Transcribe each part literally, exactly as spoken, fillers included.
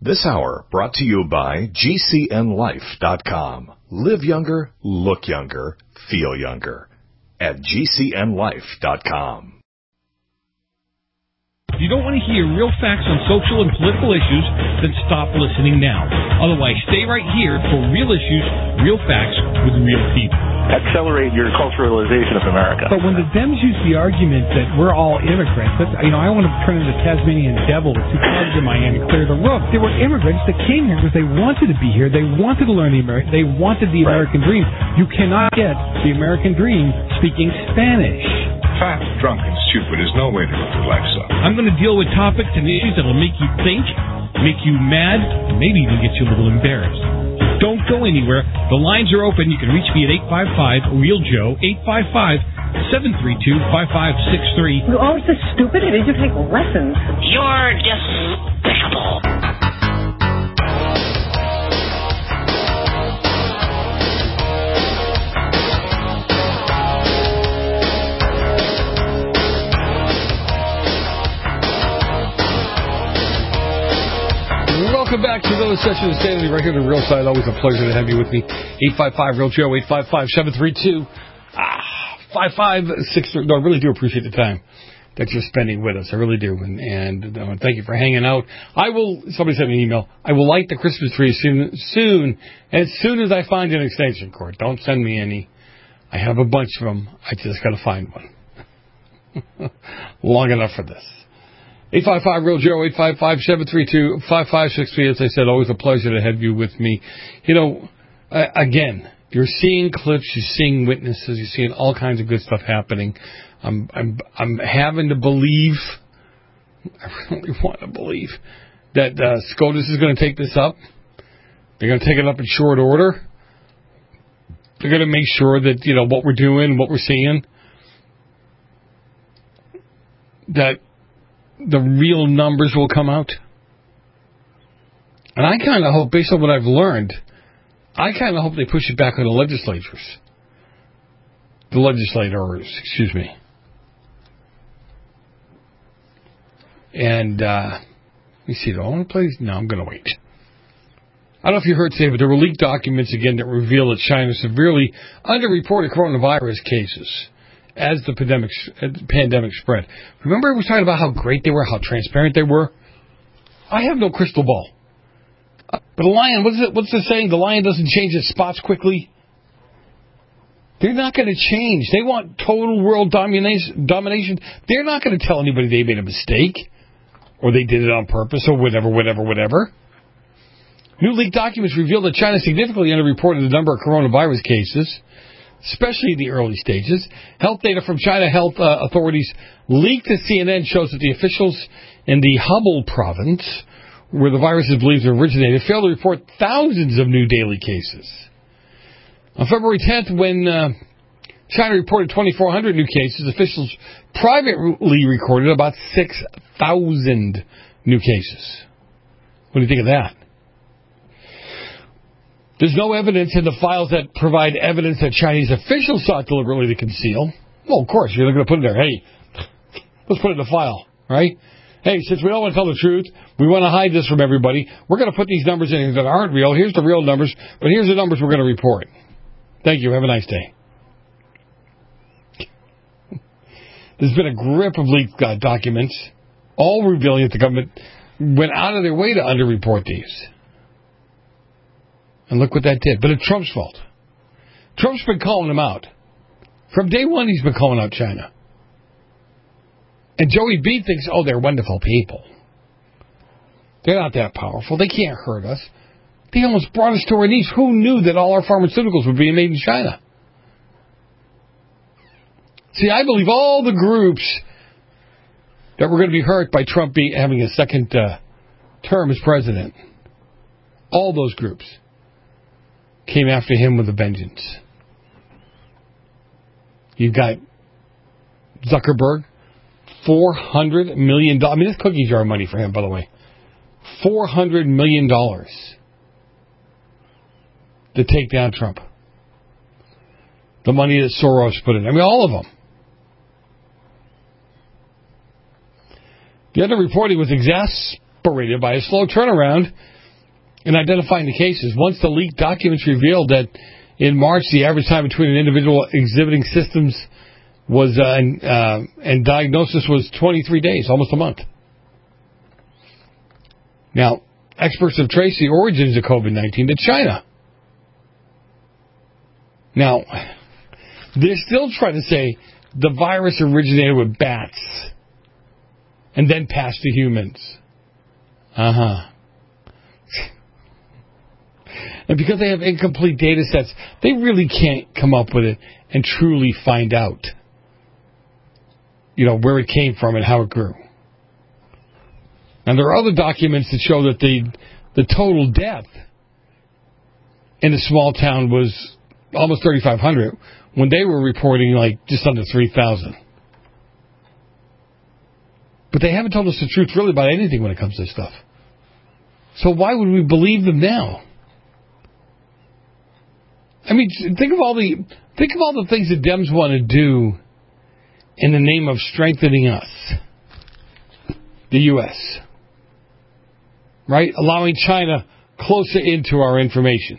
This hour brought to you by G C N life dot com. Live younger, look younger, feel younger at G C N life dot com. If you don't want to hear real facts on social and political issues, then stop listening now. Otherwise, stay right here for real issues, real facts with real people. Accelerate your culturalization of America. But when the Dems use the argument that we're all immigrants, that's, you know, I want to turn into the Tasmanian devil with two clubs in my hand and clear the roof. They were immigrants that came here because they wanted to be here. They wanted to learn the American. They wanted the American right. dream. You cannot get the American dream speaking Spanish. Fat, drunk, and stupid is no way to live your life, son. I'm going to deal with topics and issues that will make you think, make you mad, and maybe even get you a little embarrassed. Don't go anywhere. The lines are open. You can reach me at eight five five, real Joe, eight five five, seven three two, five five six three. You're always so stupid. Did you take lessons? You're despicable. Welcome back to another session of Insanity right here on the Real Side. Always a pleasure to have you with me. eight five five, real Joe, eight five five, seven three two, five five six three. No, I really do appreciate the time that you're spending with us. I really do. And, and uh, thank you for hanging out. I will, somebody sent me an email. I will light the Christmas tree soon, soon, as soon as I find an extension cord. Don't send me any. I have a bunch of them. I just got to find one. Long enough for this. eight five five, real Joe, eight five five, seven three two, five five six three. As I said, always a pleasure to have you with me. You know, uh, again, you're seeing clips, you're seeing witnesses, you're seeing all kinds of good stuff happening. I'm, I'm, I'm having to believe, I really want to believe, that uh, SCOTUS is going to take this up. They're going to take it up in short order. They're going to make sure that, you know, what we're doing, what we're seeing, that the real numbers will come out. And I kind of hope, based on what I've learned, I kind of hope they push it back on the legislatures. The legislators, excuse me. And, uh, let me see, do I want to play these? No, I'm going to wait. I don't know if you heard today, but there were leaked documents again that reveal that China severely underreported coronavirus cases as the pandemic, as the pandemic spread. Remember I was talking about how great they were, how transparent they were? I have no crystal ball. Uh, but a lion, what's it, what's the saying? The lion doesn't change its spots quickly. They're not going to change. They want total world domination. domination. They're not going to tell anybody they made a mistake or they did it on purpose or whatever, whatever, whatever. New leaked documents reveal that China significantly underreported the number of coronavirus cases, especially in the early stages. Health data from China health uh, authorities leaked to C N N shows that the officials in the Hubei province, where the virus is believed to have originated, failed to report thousands of new daily cases. On February tenth, when uh, China reported twenty-four hundred new cases, officials privately recorded about six thousand new cases. What do you think of that? There's no evidence in the files that provide evidence that Chinese officials sought deliberately to conceal. Well, of course, you're going to put it there. Hey, let's put it in the file, right? Hey, since we don't want to tell the truth, we want to hide this from everybody, we're going to put these numbers in that aren't real. Here's the real numbers, but here's the numbers we're going to report. Thank you. Have a nice day. There's been a grip of leaked uh, documents, all revealing that the government went out of their way to underreport these. And look what that did. But it's Trump's fault. Trump's been calling them out. From day one, he's been calling out China. And Joey B thinks, oh, they're wonderful people. They're not that powerful. They can't hurt us. They almost brought us to our knees. Who knew that all our pharmaceuticals were being made in China? See, I believe all the groups that were going to be hurt by Trump be, having a second uh, term as president, all those groups came after him with a vengeance. You've got Zuckerberg, four hundred million dollars. I mean, this cookie jar money for him, by the way. four hundred million dollars to take down Trump. The money that Soros put in. I mean, all of them. The underreporting was exasperated by a slow turnaround in identifying the cases. Once the leaked documents revealed that in March, the average time between an individual exhibiting symptoms was uh, and, uh, and diagnosis was twenty-three days, almost a month. Now, experts have traced the origins of COVID nineteen to China. Now, they're still trying to say the virus originated with bats and then passed to humans. Uh-huh. And because they have incomplete data sets, they really can't come up with it and truly find out, you know, where it came from and how it grew. And there are other documents that show that the the total death in a small town was almost thirty-five hundred when they were reporting like just under three thousand. But they haven't told us the truth really about anything when it comes to this stuff. So why would we believe them now? I mean, think of all the think of all the things that Dems want to do in the name of strengthening us, the U S, right? Allowing China closer into our information,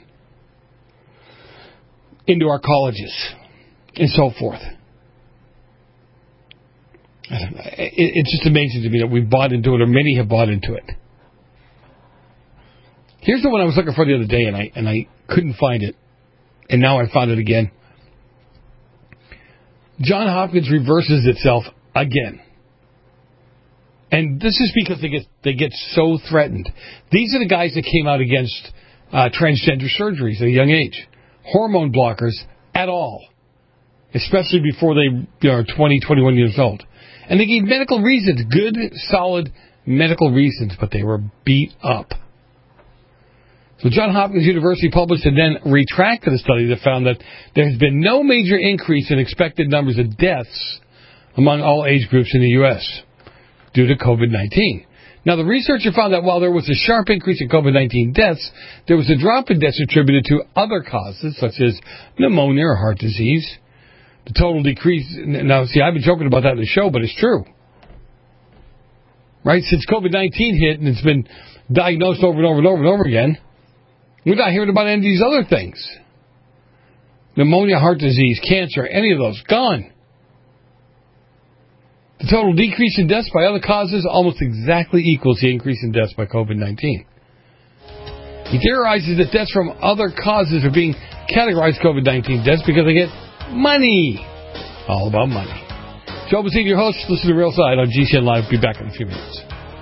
into our colleges, and so forth. I don't know. It, it's just amazing to me that we've bought into it, or many have bought into it. Here's the one I was looking for the other day, and I and I couldn't find it, and now I found it again. Johns Hopkins reverses itself again. And this is because they get they get so threatened. These are the guys that came out against uh, transgender surgeries at a young age. Hormone blockers at all. Especially before they you know, are twenty, twenty-one years old. And they gave medical reasons, good, solid medical reasons, but they were beat up. So Johns Hopkins University published and then retracted a study that found that there has been no major increase in expected numbers of deaths among all age groups in the U S due to COVID nineteen. Now, the researcher found that while there was a sharp increase in COVID nineteen deaths, there was a drop in deaths attributed to other causes, such as pneumonia or heart disease. The total decrease... Now, see, I've been joking about that in the show, but it's true. Right? Since COVID nineteen hit and it's been diagnosed over and over and over and over again, we're not hearing about any of these other things. Pneumonia, heart disease, cancer, any of those, gone. The total decrease in deaths by other causes almost exactly equals the increase in deaths by COVID nineteen. He theorizes that deaths from other causes are being categorized COVID nineteen deaths because they get money. All about money. Joe Messina, your host. Listen to Real Side on G C N Live. Be back in a few minutes.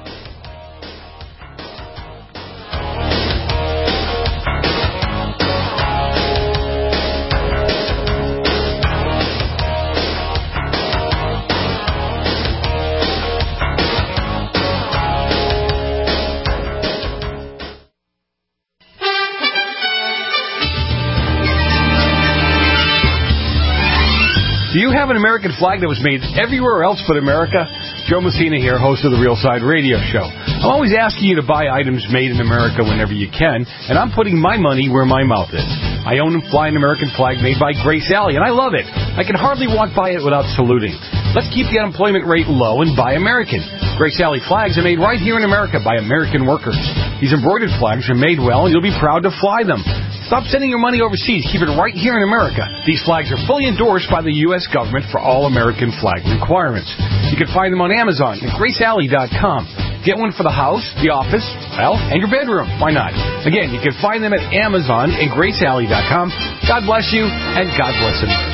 Do you have an American flag that was made everywhere else but America? Joe Messina here, host of the Real Side Radio Show. I'm always asking you to buy items made in America whenever you can, and I'm putting my money where my mouth is. I own and fly an American flag made by Grace Alley, and I love it. I can hardly walk by it without saluting. Let's keep the unemployment rate low and buy American. Grace Alley flags are made right here in America by American workers. These embroidered flags are made well, and you'll be proud to fly them. Stop sending your money overseas. Keep it right here in America. These flags are fully endorsed by the U S government for all American flag requirements. You can find them on Amazon at grace alley dot com. Get one for the house, the office, well, and your bedroom. Why not? Again, you can find them at Amazon and grace alley dot com. God bless you, and God bless America.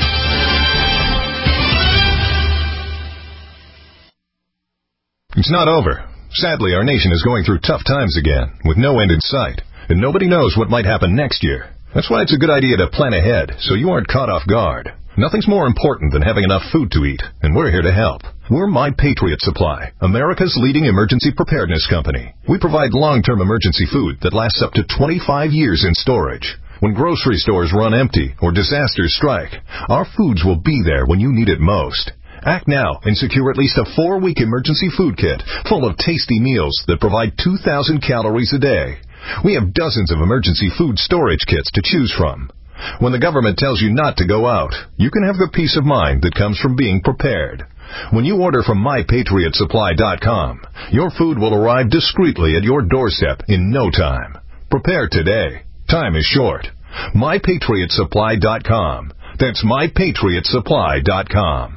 It's not over. Sadly, our nation is going through tough times again, with no end in sight. And nobody knows what might happen next year. That's why it's a good idea to plan ahead, so you aren't caught off guard. Nothing's more important than having enough food to eat, and we're here to help. We're My Patriot Supply, America's leading emergency preparedness company. We provide long-term emergency food that lasts up to twenty-five years in storage. When grocery stores run empty or disasters strike, our foods will be there when you need it most. Act now and secure at least a four-week emergency food kit full of tasty meals that provide two thousand calories a day. We have dozens of emergency food storage kits to choose from. When the government tells you not to go out, you can have the peace of mind that comes from being prepared. When you order from my patriot supply dot com, your food will arrive discreetly at your doorstep in no time. Prepare today. Time is short. my patriot supply dot com. That's my patriot supply dot com.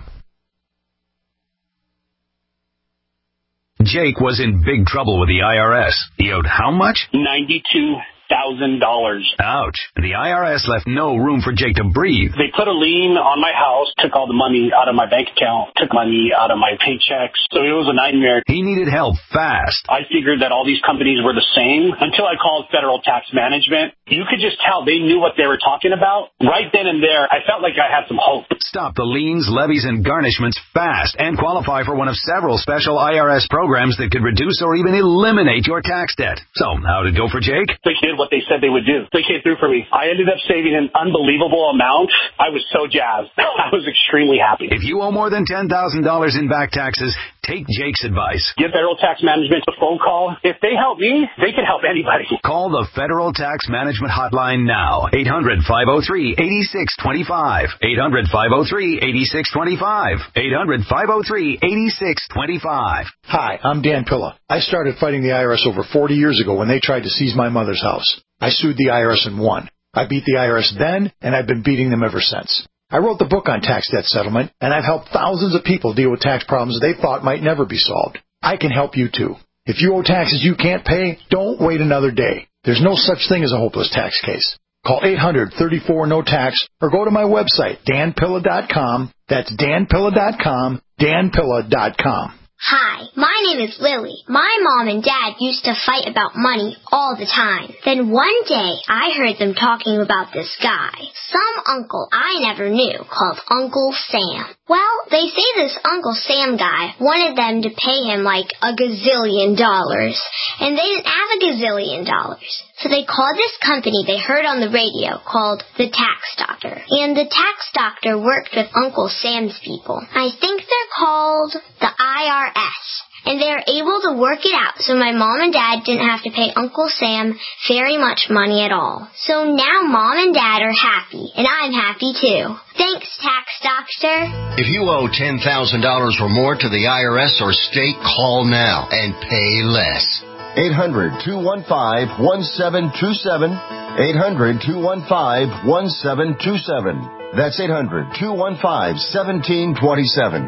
Jake was in big trouble with the I R S. He owed how much? ninety-two thousand dollars. Ouch. The I R S left no room for Jake to breathe. They put a lien on my house, took all the money out of my bank account, took money out of my paychecks. So it was a nightmare. He needed help fast. I figured that all these companies were the same until I called Federal Tax Management. You could just tell they knew what they were talking about. Right then and there, I felt like I had some hope. Stop the liens, levies, and garnishments fast and qualify for one of several special I R S programs that could reduce or even eliminate your tax debt. So, how did it go for Jake? They did what they said they would do. They came through for me. I ended up saving an unbelievable amount. I was so jazzed. I was extremely happy. If you owe more than ten thousand dollars in back taxes, take Jake's advice. Give Federal Tax Management a phone call. If they help me, they can help anybody. Call the Federal Tax Management Hotline now. eight hundred, five oh three, eight six two five. eight hundred, five oh three, eight six two five. eight hundred, five oh three, eight six two five. Hi, I'm Dan Pilla. I started fighting the I R S over forty years ago when they tried to seize my mother's house. I sued the I R S and won. I beat the I R S then, and I've been beating them ever since. I wrote the book on tax debt settlement, and I've helped thousands of people deal with tax problems they thought might never be solved. I can help you, too. If you owe taxes you can't pay, don't wait another day. There's no such thing as a hopeless tax case. Call eight hundred, thirty-four, no tax or go to my website, dan pilla dot com. That's dan pilla dot com, dan pilla dot com. Hi, my name is Lily. My mom and dad used to fight about money all the time. Then one day, I heard them talking about this guy, some uncle I never knew, called Uncle Sam. Well, they say this Uncle Sam guy wanted them to pay him like a gazillion dollars, and they didn't have a gazillion dollars. So they called this company they heard on the radio called the Tax Doctor. And the Tax Doctor worked with Uncle Sam's people. I think they're called the I R S. And they were able to work it out so my mom and dad didn't have to pay Uncle Sam very much money at all. So now mom and dad are happy, and I'm happy too. Thanks, Tax Doctor. If you owe ten thousand dollars or more to the I R S or state, call now and pay less. eight hundred, two one five, one seven two seven. eight hundred, two one five, one seven two seven. That's eight hundred, two one five, one seven two seven.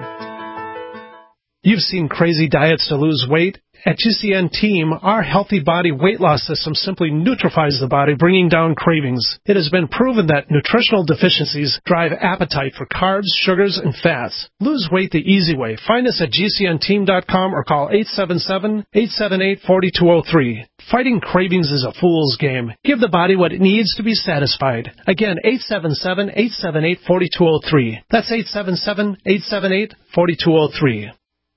You've seen crazy diets to lose weight. At G C N Team, our healthy body weight loss system simply neutralizes the body, bringing down cravings. It has been proven that nutritional deficiencies drive appetite for carbs, sugars, and fats. Lose weight the easy way. Find us at G C N team dot com or call eight seven seven, eight seven eight, four two zero three. Fighting cravings is a fool's game. Give the body what it needs to be satisfied. Again, eight seven seven, eight seven eight, four two zero three. That's eight seven seven, eight seven eight, four two zero three.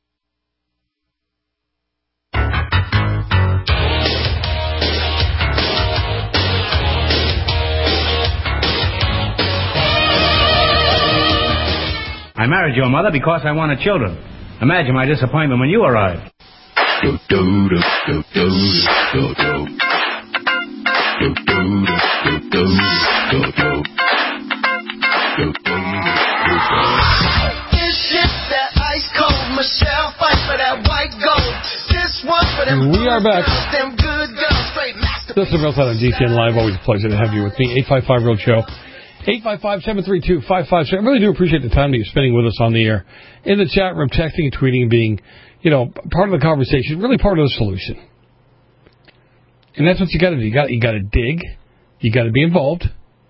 I married your mother because I wanted children. Imagine my disappointment when you arrived. Do, do, do, do, do, do, do. Do, do, do, do, do, do. Do, do, do, do. This is that ice cold Michelle fight for that white gold. This one for them. We are back. Them good girls, straight master. This is Real Time on G C N Live. Always a pleasure to have you with me. eight five five Real Show. eight five five, seven three two, five five seven. I really do appreciate the time that you're spending with us on the air. In the chat room, texting and tweeting, being, you know, part of the conversation, really part of the solution. And that's what you got to do. You got you got to dig. You got to be involved.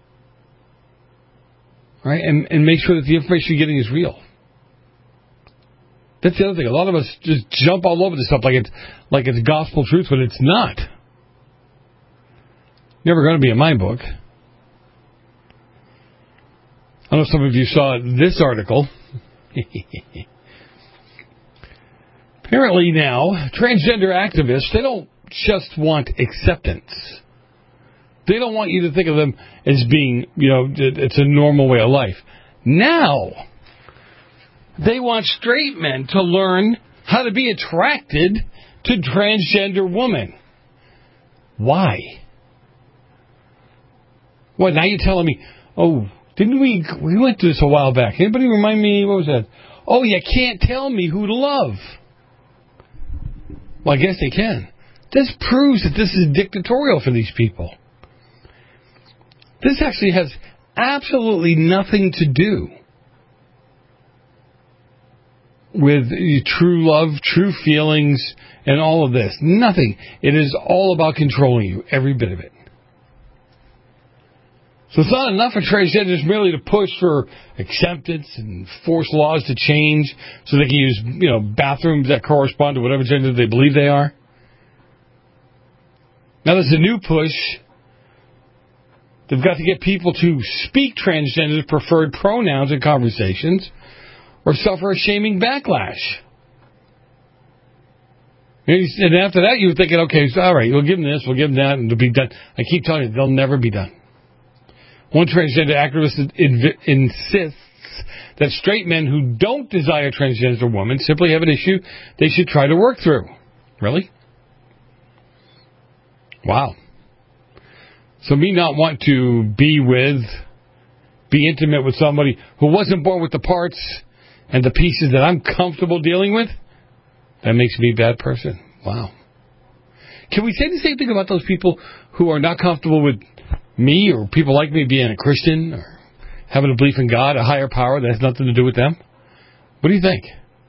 Right? And, and make sure that the information you're getting is real. That's the other thing. A lot of us just jump all over this stuff like it's, like it's gospel truth when it's not. Never going to be in my book. I don't know if some of you saw this article. Apparently now, transgender activists, they don't just want acceptance. They don't want you to think of them as being, you know, it's a normal way of life. Now, they want straight men to learn how to be attracted to transgender women. Why? What, now you're telling me, oh, didn't we, we went through this a while back. Anybody remind me, what was that? Oh, you can't tell me who to love. Well, I guess they can. This proves that this is dictatorial for these people. This actually has absolutely nothing to do with true love, true feelings, and all of this. Nothing. It is all about controlling you, every bit of it. So it's not enough for transgenders merely to push for acceptance and force laws to change so they can use, you know, bathrooms that correspond to whatever gender they believe they are. Now there's a new push. They've got to get people to speak transgender's preferred pronouns in conversations or suffer a shaming backlash. And after that, you're thinking, okay, so, all right, we'll give them this, we'll give them that, and it'll be done. I keep telling you, they'll never be done. One transgender activist insists that straight men who don't desire transgender women simply have an issue they should try to work through. Really? Wow. So me not want to be with, be intimate with somebody who wasn't born with the parts and the pieces that I'm comfortable dealing with, that makes me a bad person. Wow. Can we say the same thing about those people who are not comfortable with me or people like me being a Christian or having a belief in God, a higher power that has nothing to do with them? What do you think?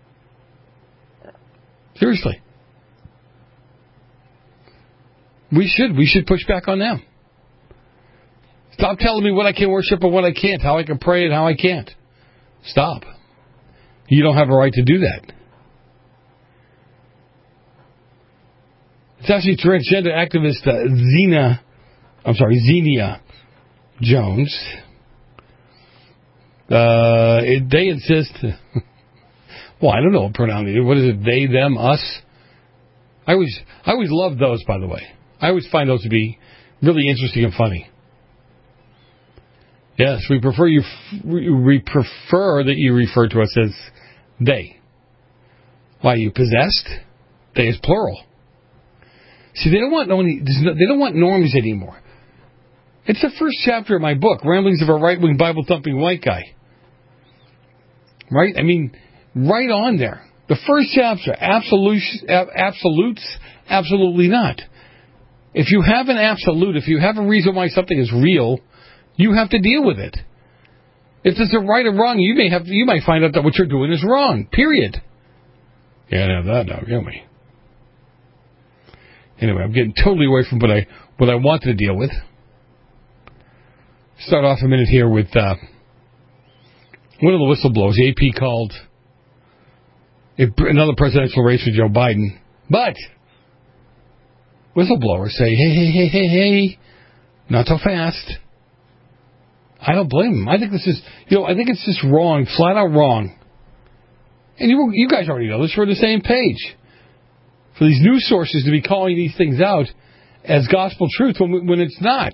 Seriously. We should. We should push back on them. Stop telling me what I can worship and what I can't, how I can pray and how I can't. Stop. You don't have a right to do that. It's actually transgender activist uh, Zena, I'm sorry, Xenia Jones. Uh, it, they insist. Well, I don't know what pronoun. What is it? They, them, us. I always, I always love those. By the way, I always find those to be really interesting and funny. Yes, we prefer you. We prefer that you refer to us as they. Why, you possessed? They is plural. See, they don't want they don't want norms anymore. It's the first chapter of my book, Ramblings of a Right-Wing Bible-Thumping White Guy. Right? I mean, right on there. The first chapter, absolutes, absolutes, absolutely not. If you have an absolute, if you have a reason why something is real, you have to deal with it. If it's a right or wrong, you may have you might find out that what you're doing is wrong. Period. Can't have that now, can we? Anyway, I'm getting totally away from what I what I wanted to deal with. Start off a minute here with uh, one of the whistleblowers. A P called another presidential race for Joe Biden, but whistleblowers say, "Hey, hey, hey, hey, hey, not so fast." I don't blame them. I think this is, you know, I think it's just wrong, flat out wrong. And you, you guys already know this. We're on the same page. For these news sources to be calling these things out as gospel truth when, when it's not.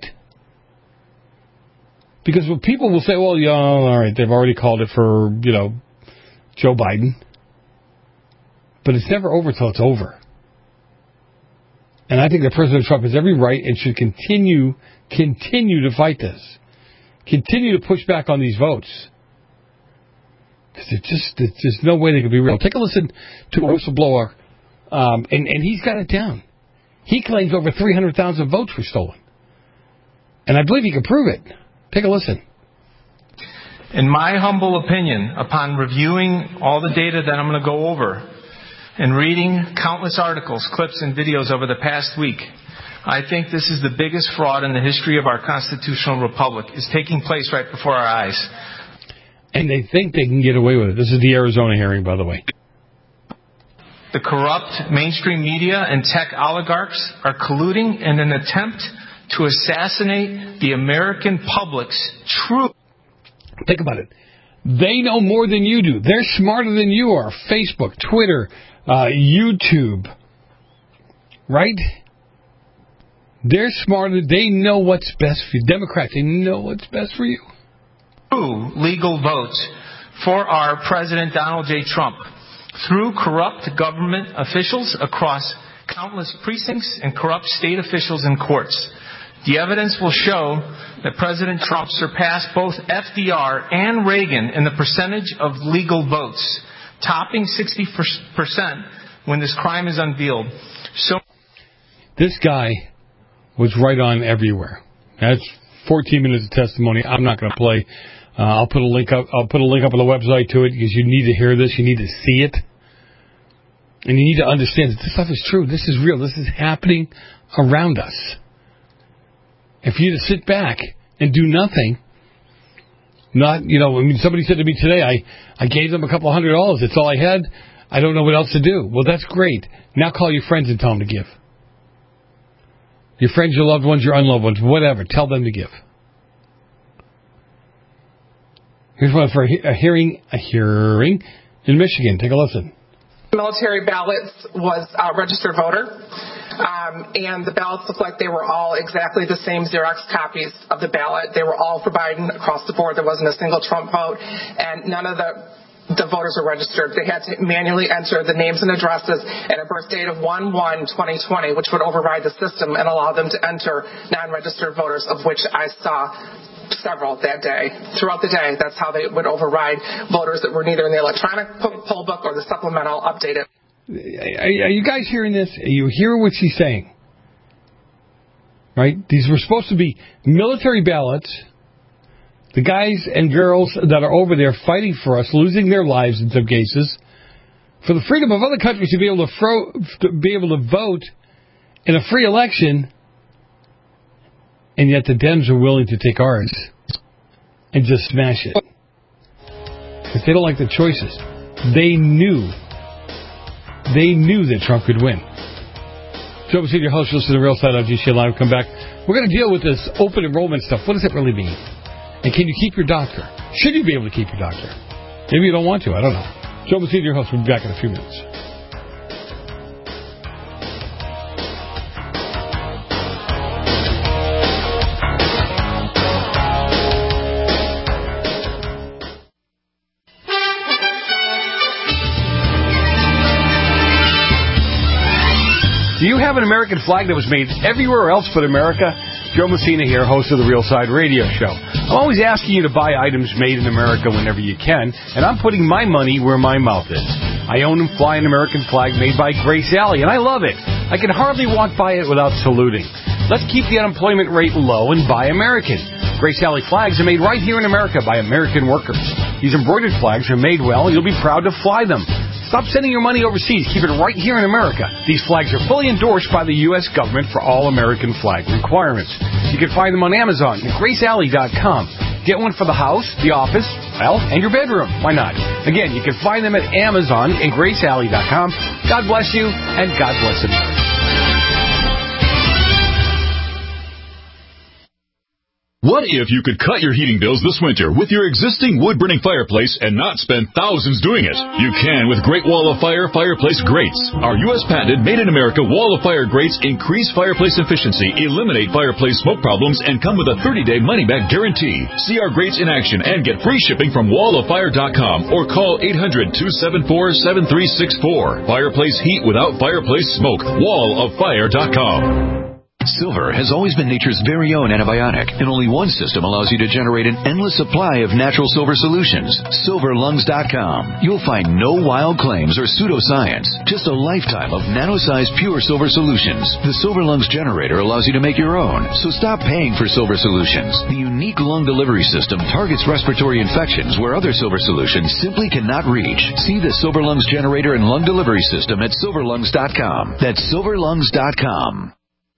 Because when people will say, well, yeah, all right, they've already called it for, you know, Joe Biden. But it's never over till it's over. And I think that President Trump has every right and should continue, continue to fight this. Continue to push back on these votes. Because it just, it's just no way they can be real. Take a listen to a whistleblower. Um, and, and he's got it down. He claims over three hundred thousand votes were stolen. And I believe he can prove it. Take a listen. In my humble opinion, upon reviewing all the data that I'm going to go over and reading countless articles, clips, and videos over the past week, I think this is the biggest fraud in the history of our constitutional republic. It's taking place right before our eyes. And they think they can get away with it. This is the Arizona hearing, by the way. The corrupt mainstream media and tech oligarchs are colluding in an attempt to assassinate the American public's true... Think about it. They know more than you do. They're smarter than you are. Facebook, Twitter, uh, YouTube. Right? They're smarter. They know what's best for you. Democrats, they know what's best for you. True legal votes for our President Donald J. Trump through corrupt government officials across countless precincts and corrupt state officials and courts. The evidence will show that President Trump surpassed both F D R and Reagan in the percentage of legal votes, topping sixty percent when this crime is unveiled. So, This guy was right on everywhere. That's fourteen minutes of testimony. I'm not going to play. Uh, I'll put a link up. I'll put a link up on the website to it because you need to hear this. You need to see it, and you need to understand that this stuff is true. This is real. This is happening around us. If you just sit back and do nothing, not you know, I mean, somebody said to me today, I I gave them a couple hundred dollars. That's all I had. I don't know what else to do. Well, that's great. Now call your friends and tell them to give. Your friends, your loved ones, your unloved ones, whatever. Tell them to give. Here's one for a hearing, a hearing in Michigan. Take a listen. Military ballots was a registered voter, um, and the ballots looked like they were all exactly the same Xerox copies of the ballot. They were all for Biden across the board. There wasn't a single Trump vote, and none of the the voters were registered. They had to manually enter the names and addresses and a birth date of one one twenty twenty, which would override the system and allow them to enter non-registered voters, of which I saw several that day. Throughout the day, that's how they would override voters that were neither in the electronic poll book or the supplemental updated. Are you guys hearing this? Are you hearing what she's saying? Right? These were supposed to be military ballots. The guys and girls that are over there fighting for us, losing their lives in some cases, for the freedom of other countries to be able to, fro- to be able to vote in a free election, and yet the Dems are willing to take ours and just smash it. Because they don't like the choices. They knew, they knew that Trump could win. Joe Messina, your host, listen to the Real Side on G C N Live. Come back. We're going to deal with this open enrollment stuff. What does it really mean? And can you keep your doctor? Should you be able to keep your doctor? Maybe you don't want to. I don't know. Joe Messina, your host. We'll be back in a few minutes. Do you have an American flag that was made everywhere else but America? Joe Messina here, host of the Real Side Radio Show. I'm always asking you to buy items made in America whenever you can, and I'm putting my money where my mouth is. I own and fly an American flag made by Grace Alley, and I love it. I can hardly walk by it without saluting. Let's keep the unemployment rate low and buy American. Grace Alley flags are made right here in America by American workers. These embroidered flags are made well, and you'll be proud to fly them. Stop sending your money overseas. Keep it right here in America. These flags are fully endorsed by the U S government for all American flag requirements. You can find them on Amazon and grace alley dot com. Get one for the house, the office, well, and your bedroom. Why not? Again, you can find them at Amazon and grace alley dot com. God bless you, and God bless America. What if you could cut your heating bills this winter with your existing wood-burning fireplace and not spend thousands doing it? You can with Great Wall of Fire fireplace grates. Our U S patented, made-in-America Wall of Fire grates increase fireplace efficiency, eliminate fireplace smoke problems, and come with a thirty-day money-back guarantee. See our grates in action and get free shipping from wall of fire dot com or call eight hundred, two seven four, seven three six four. Fireplace heat without fireplace smoke. wall of fire dot com. Silver has always been nature's very own antibiotic, and only one system allows you to generate an endless supply of natural silver solutions. silver lungs dot com. You'll find no wild claims or pseudoscience, just a lifetime of nano-sized pure silver solutions. The Silver Lungs generator allows you to make your own, so stop paying for silver solutions. The unique lung delivery system targets respiratory infections where other silver solutions simply cannot reach. See the Silver Lungs generator and lung delivery system at silver lungs dot com. That's silver lungs dot com.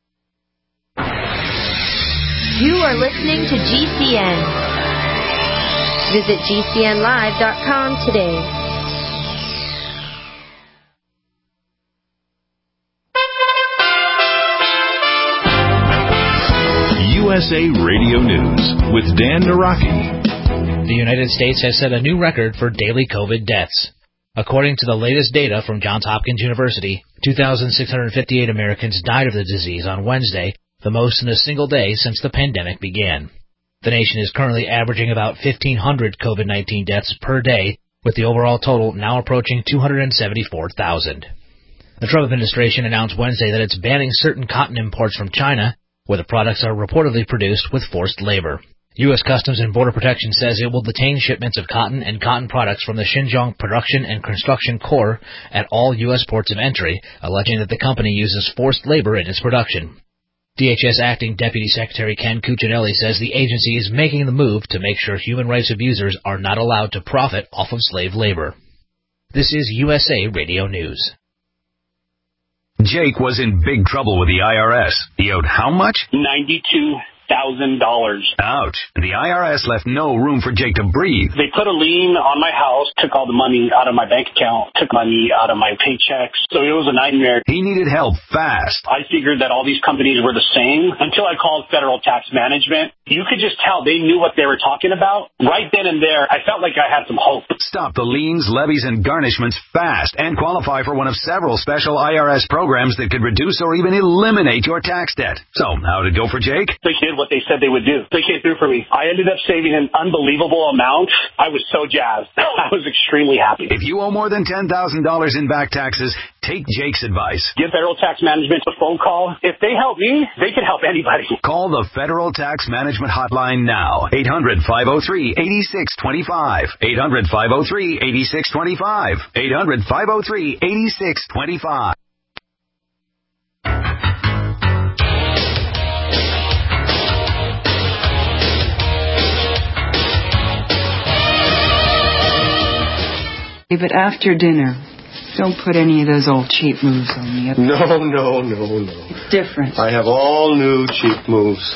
You are listening to G C N. Visit G C N live dot com today. U S A Radio News with Dan Naraki. The United States has set a new record for daily COVID deaths. According to the latest data from Johns Hopkins University, two thousand six hundred fifty-eight Americans died of the disease on Wednesday, the most in a single day since the pandemic began. The nation is currently averaging about fifteen hundred COVID nineteen deaths per day, with the overall total now approaching two hundred seventy-four thousand. The Trump administration announced Wednesday that it's banning certain cotton imports from China, where the products are reportedly produced with forced labor. U S. Customs and Border Protection says it will detain shipments of cotton and cotton products from the Xinjiang Production and Construction Corps at all U S ports of entry, alleging that the company uses forced labor in its production. D H S Acting Deputy Secretary Ken Cuccinelli says the agency is making the move to make sure human rights abusers are not allowed to profit off of slave labor. This is U S A Radio News. Jake was in big trouble with the I R S. He owed how much? ninety-two thousand dollars. Ouch. The I R S left no room for Jake to breathe. They put a lien on my house, took all the money out of my bank account, took money out of my paychecks. So it was a nightmare. He needed help fast. I figured that all these companies were the same until I called Federal Tax Management. You could just tell they knew what they were talking about. Right then and there, I felt like I had some hope. Stop the liens, levies, and garnishments fast and qualify for one of several special I R S programs that could reduce or even eliminate your tax debt. So, how did it go for Jake? They did what they said they would do. They came through for me. I ended up saving an unbelievable amount. I was so jazzed. I was extremely happy. If you owe more than ten thousand dollars in back taxes, take Jake's advice. Give Federal Tax Management a phone call. If they help me, they can help anybody. Call the Federal Tax Management Hotline now. eight hundred, five oh three, eight six two five. eight hundred, five oh three, eight six two five. eight hundred, five oh three, eight six two five. But after dinner, don't put any of those old cheap moves on me. No, no, no, no. It's different. I have all new cheap moves.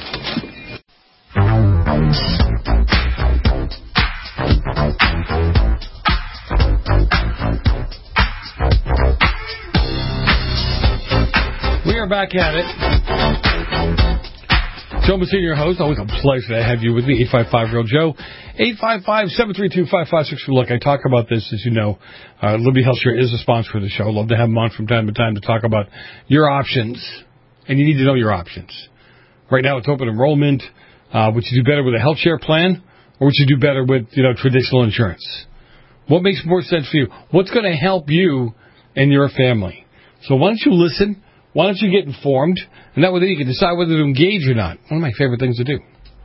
We are back at it. Joe Messina, your host. Always a pleasure to have you with me. eight five five, real Joe. eight five five, seven three two, five five six four. Look, I talk about this, as you know. Uh, Liberty Health Share is a sponsor for the show. Love to have them on from time to time to talk about your options. And you need to know your options. Right now, it's open enrollment. Uh, would you do better with a health share plan? Or would you do better with, you know, traditional insurance? What makes more sense for you? What's going to help you and your family? So why don't you listen? Why don't you get informed? And that way you can decide whether to engage or not. One of my favorite things to do.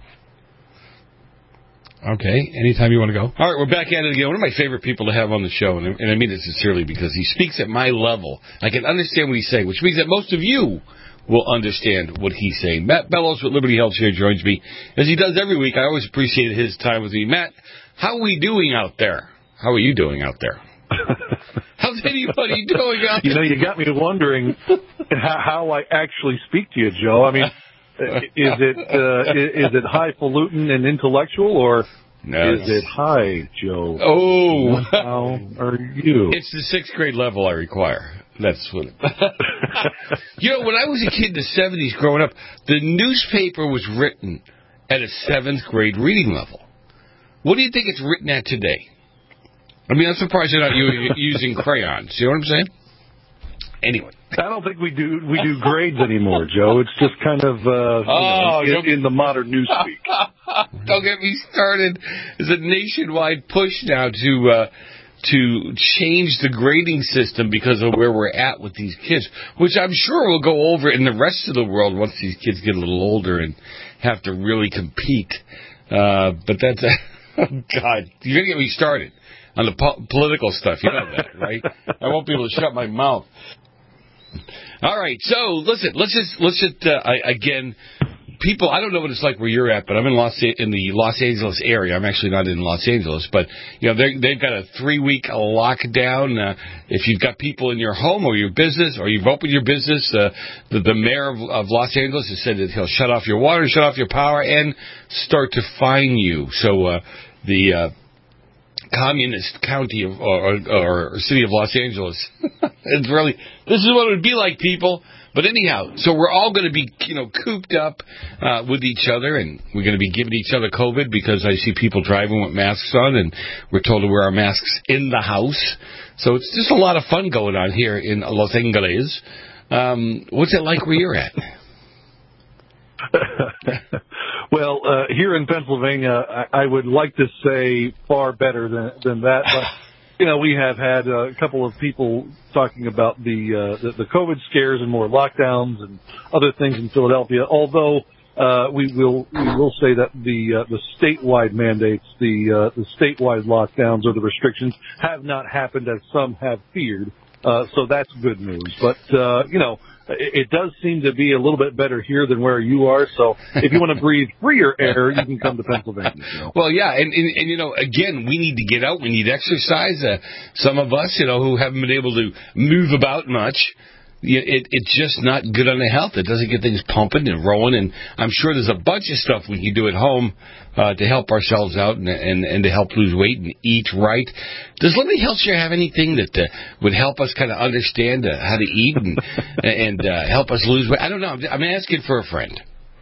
Okay, anytime you want to go. All right, we're back at it again. One of my favorite people to have on the show, and I mean it sincerely because he speaks at my level. I can understand what he's saying, which means that most of you will understand what he's saying. Matt Bellows with Liberty Health Share joins me, as he does every week. I always appreciate his time with me. Matt, how are we doing out there? How are you doing out there? How's anybody doing out there? You know, you got me wondering how, how I actually speak to you, Joe. I mean, is it uh, is, is it highfalutin and intellectual, or no. is it hi, Joe? Oh, how are you? It's the sixth grade level I require. That's what. It, you know, when I was a kid in the seventies, growing up, the newspaper was written at a seventh grade reading level. What do you think it's written at today? I mean, I'm surprised they're not using crayons. You know what I'm saying? Anyway. I don't think we do we do grades anymore, Joe. It's just kind of uh, oh, you know, in, in the modern newspeak. Don't get me started. There's a nationwide push now to uh, to change the grading system because of where we're at with these kids, which I'm sure will go over in the rest of the world once these kids get a little older and have to really compete. Uh, but that's oh God, you're gonna get me started on the po- political stuff. You know that, right? I won't be able to shut my mouth. All right, so listen, let's just let's just uh, I, again, people. I don't know what it's like where you're at, but I'm in Los in the Los Angeles area. I'm actually not in Los Angeles, but you know they they've got a three week lockdown. Uh, if you've got people in your home or your business, or you've opened your business, uh, the the mayor of, of Los Angeles has said that he'll shut off your water, shut off your power, and start to fine you. So uh, the uh, communist county of, or, or, or city of Los Angeles. It's really, this is what it would be like, people. But anyhow, so we're all going to be, you know, cooped up uh, with each other, and we're going to be giving each other COVID because I see people driving with masks on, and we're told to wear our masks in the house. So it's just a lot of fun going on here in Los Angeles. Um, what's it like where you're at? Well, uh, here in Pennsylvania, I, I would like to say far better than, than that. But, you know, we have had a couple of people talking about the, uh, the, the COVID scares and more lockdowns and other things in Philadelphia. Although uh, we will we will say that the uh, the statewide mandates, the uh, the statewide lockdowns or the restrictions have not happened as some have feared. Uh, so that's good news. But uh, you know, it, it does seem to be a little bit better here than where you are. So if you want to breathe freer air, you can come to Pennsylvania. You know? Well, yeah, and, and and you know, again, we need to get out. We need exercise. Uh, some of us, you know, who haven't been able to move about much. It, it's just not good on the health. It doesn't get things pumping and rolling, and I'm sure there's a bunch of stuff we can do at home uh, to help ourselves out and, and and to help lose weight and eat right. Does Liberty Health Share have anything that uh, would help us kind of understand uh, how to eat and and uh, help us lose weight? I don't know. I'm asking for a friend.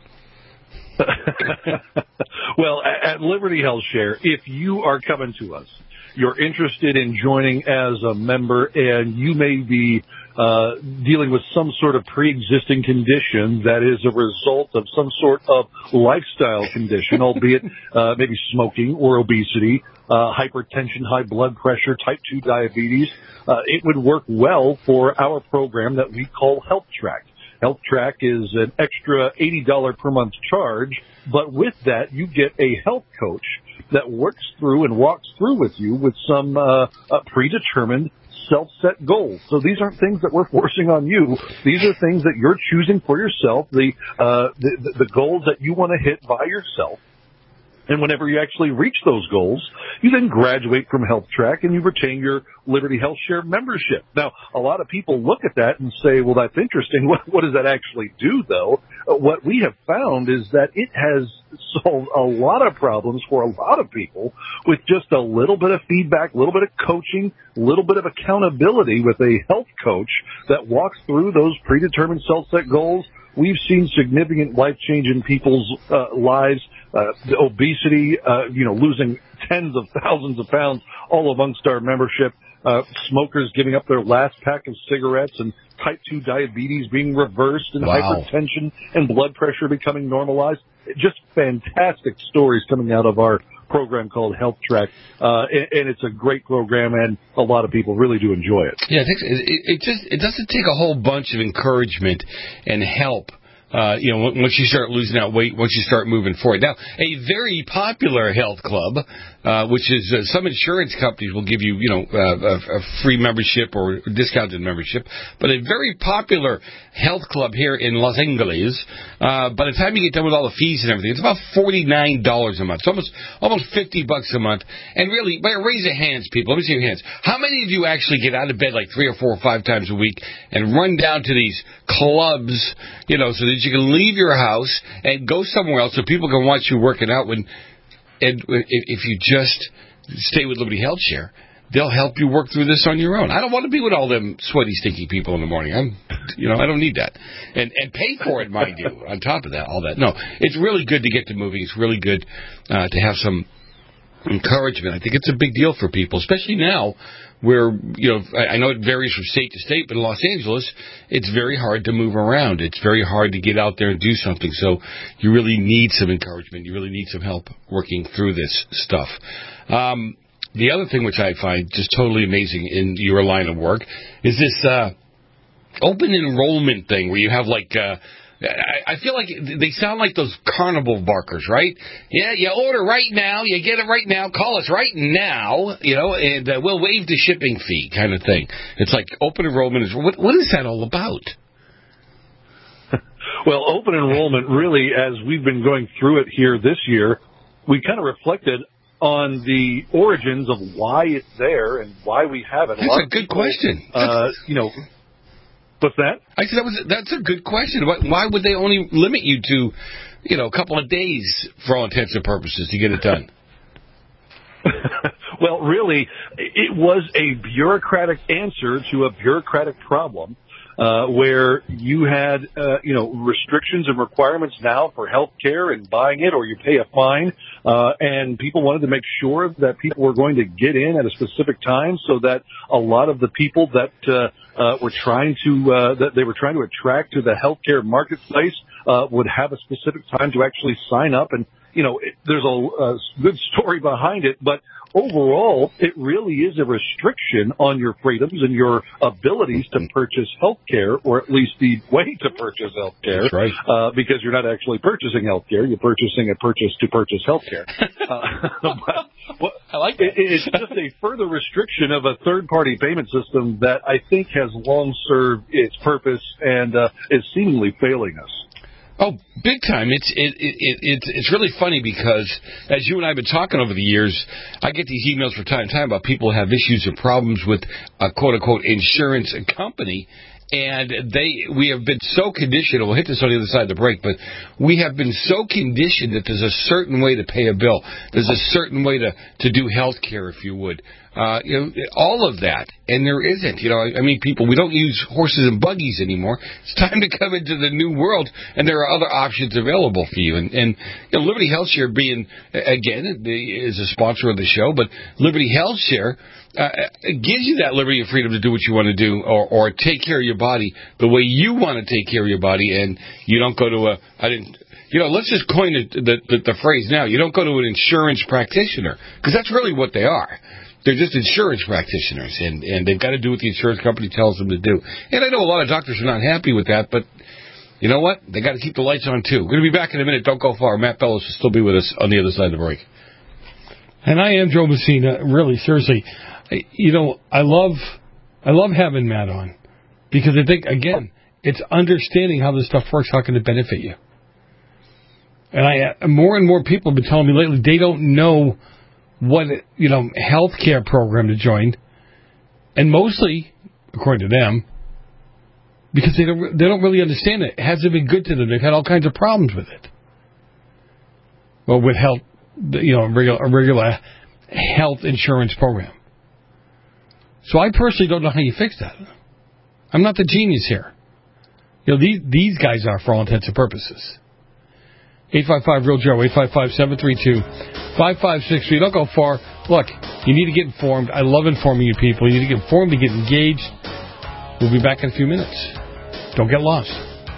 Well, at Liberty Health Share, if you are coming to us, you're interested in joining as a member, and you may be uh, dealing with some sort of pre-existing condition that is a result of some sort of lifestyle condition, albeit uh, maybe smoking or obesity, uh, hypertension, high blood pressure, type two diabetes, uh, it would work well for our program that we call Health Track. Health Track is an extra eighty dollars per month charge, but with that, you get a health coach that works through and walks through with you with some uh, uh, predetermined self-set goals. So these aren't things that we're forcing on you. These are things that you're choosing for yourself, the uh, the, the goals that you want to hit by yourself. And whenever you actually reach those goals, you then graduate from Health Track and you retain your Liberty Health Share membership. Now, a lot of people look at that and say, well, that's interesting. What, what does that actually do, though? Uh, what we have found is that it has solved a lot of problems for a lot of people with just a little bit of feedback, a little bit of coaching, a little bit of accountability with a health coach that walks through those predetermined self-set goals. We've seen significant life change in people's uh, lives, uh, the obesity, uh, you know, losing tens of thousands of pounds all amongst our membership, uh, smokers giving up their last pack of cigarettes, and type two diabetes being reversed, and wow. hypertension and blood pressure becoming normalized. Just fantastic stories coming out of our program called Health Track, uh, and, and it's a great program, and a lot of people really do enjoy it. Yeah, it, takes, it, it just it doesn't take a whole bunch of encouragement and help. Uh, you know, once you start losing out weight, once you start moving forward. Now, a very popular health club, uh, which is uh, some insurance companies will give you, you know, uh, a, a free membership or discounted membership, but a very popular health club here in Los Angeles, uh, by the time you get done with all the fees and everything, it's about forty-nine dollars a month. It's almost, almost fifty bucks a month. And really, by a raise of hands, people, let me see your hands. How many of you actually get out of bed like three or four or five times a week and run down to these clubs, you know, so that you can leave your house and go somewhere else so people can watch you working out? When, and if you just stay with Liberty Health Share, they'll help you work through this on your own. I don't want to be with all them sweaty, stinky people in the morning. I'm, you know, I don't need that. And and pay for it, mind you. On top of that, all that. No, it's really good to get to moving. It's really good uh, to have some encouragement. I think it's a big deal for people, especially now where, you know, I know it varies from state to state, but in Los Angeles, it's very hard to move around. It's very hard to get out there and do something. So you really need some encouragement. You really need some help working through this stuff. Um, the other thing which I find just totally amazing in your line of work is this uh, open enrollment thing where you have like uh, I feel like they sound like those carnival barkers, right? Yeah, you order right now, you get it right now, call us right now, you know, and uh, we'll waive the shipping fee kind of thing. It's like open enrollment is, what, what is that all about? Well, open enrollment really, as we've been going through it here this year, we kind of reflected on the origins of why it's there and why we have it. That's a, a good people, question. Uh, you know, what's that? I said that was that's a good question. Why, why would they only limit you to, you know, a couple of days for all intents and purposes to get it done? Well, really, it was a bureaucratic answer to a bureaucratic problem. Uh, where you had, uh, you know, restrictions and requirements now for health care and buying it, or you pay a fine, uh, and people wanted to make sure that people were going to get in at a specific time so that a lot of the people that, uh, uh, were trying to, uh, that they were trying to attract to the healthcare marketplace, uh, would have a specific time to actually sign up. And, you know, it, there's a, a good story behind it, but overall, it really is a restriction on your freedoms and your abilities to purchase health care, or at least the way to purchase health care. That's right. Uh, because you're not actually purchasing health care. You're purchasing a purchase to purchase health care. Uh, but, well, I like that. It, it's just a further restriction of a third-party payment system that I think has long served its purpose and uh, is seemingly failing us. Oh, big time. It's it, it, it, it's it's really funny because, as you and I have been talking over the years, I get these emails from time to time about people who have issues or problems with a quote-unquote insurance company. And they, we have been so conditioned, we'll hit this on the other side of the break, but we have been so conditioned that there's a certain way to pay a bill. There's a certain way to, to do health care, if you would. Uh, you know, all of that. And there isn't. You know, I, I mean, people, we don't use horses and buggies anymore. It's time to come into the new world, and there are other options available for you. And, and you know, Liberty Health Share being, again, is a sponsor of the show, but Liberty Health Share, Uh, it gives you that liberty and freedom to do what you want to do, or, or take care of your body the way you want to take care of your body, and you don't go to a, I didn't, you know, let's just coin it, the, the, the phrase now, you don't go to an insurance practitioner, because that's really what they are. They're just insurance practitioners, and, and they've got to do what the insurance company tells them to do. And I know a lot of doctors are not happy with that, but you know what? They got to keep the lights on, too. We're going to be back in a minute. Don't go far. Matt Bellows will still be with us on the other side of the break. And I am Joe Messina, really, seriously. You know, I love I love having Matt on because I think, again, it's understanding how this stuff works, how can it benefit you. And I more and more people have been telling me lately they don't know what, you know, health care program to join. And mostly, according to them, because they don't, they don't really understand it. It hasn't been good to them. They've had all kinds of problems with it. Well, with health, you know, a regular, a regular health insurance program. So I personally don't know how you fix that. I'm not the genius here. You know, these these guys are for all intents and purposes. eight five five real Joe, eight five five, seven three two, five five six three. Don't go far. Look, you need to get informed. I love informing you people. You need to get informed, to get engaged. We'll be back in a few minutes. Don't get lost.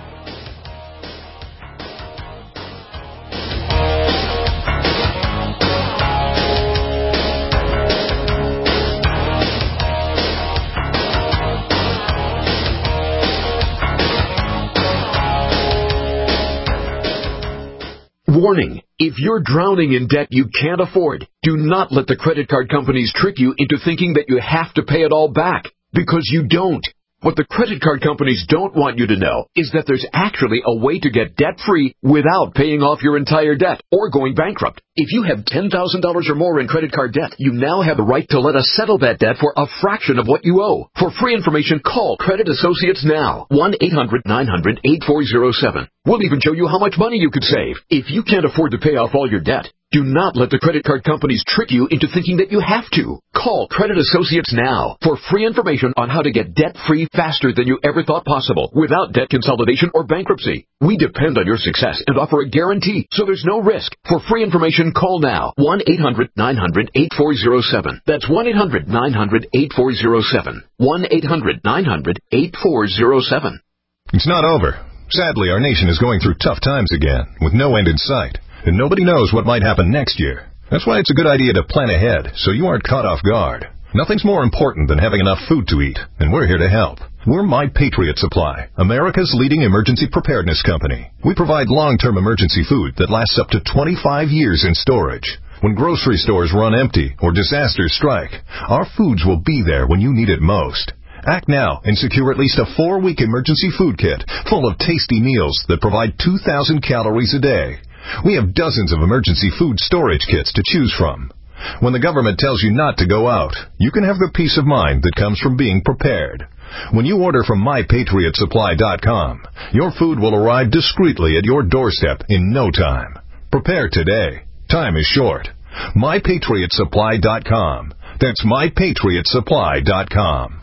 Warning, if you're drowning in debt you can't afford, do not let the credit card companies trick you into thinking that you have to pay it all back, because you don't. What the credit card companies don't want you to know is that there's actually a way to get debt-free without paying off your entire debt or going bankrupt. If you have ten thousand dollars or more in credit card debt, you now have the right to let us settle that debt for a fraction of what you owe. For free information, call Credit Associates now, one eight hundred nine hundred eight four zero seven. We'll even show you how much money you could save. If you can't afford to pay off all your debt, do not let the credit card companies trick you into thinking that you have to. Call Credit Associates now for free information on how to get debt-free faster than you ever thought possible without debt consolidation or bankruptcy. We depend on your success and offer a guarantee, so there's no risk. For free information, call now, one eight hundred nine hundred eight four zero seven. That's one eight hundred nine hundred eight four zero seven. one eight hundred nine hundred eight four zero seven. It's not over. Sadly, our nation is going through tough times again, with no end in sight. And nobody knows what might happen next year. That's why it's a good idea to plan ahead so you aren't caught off guard. Nothing's more important than having enough food to eat, and we're here to help. We're My Patriot Supply, America's leading emergency preparedness company. We provide long-term emergency food that lasts up to twenty-five years in storage. When grocery stores run empty or disasters strike, our foods will be there when you need it most. Act now and secure at least a four-week emergency food kit full of tasty meals that provide two thousand calories a day. We have dozens of emergency food storage kits to choose from. When the government tells you not to go out, you can have the peace of mind that comes from being prepared. When you order from my patriot supply dot com, your food will arrive discreetly at your doorstep in no time. Prepare today. Time is short. my patriot supply dot com. That's my patriot supply dot com.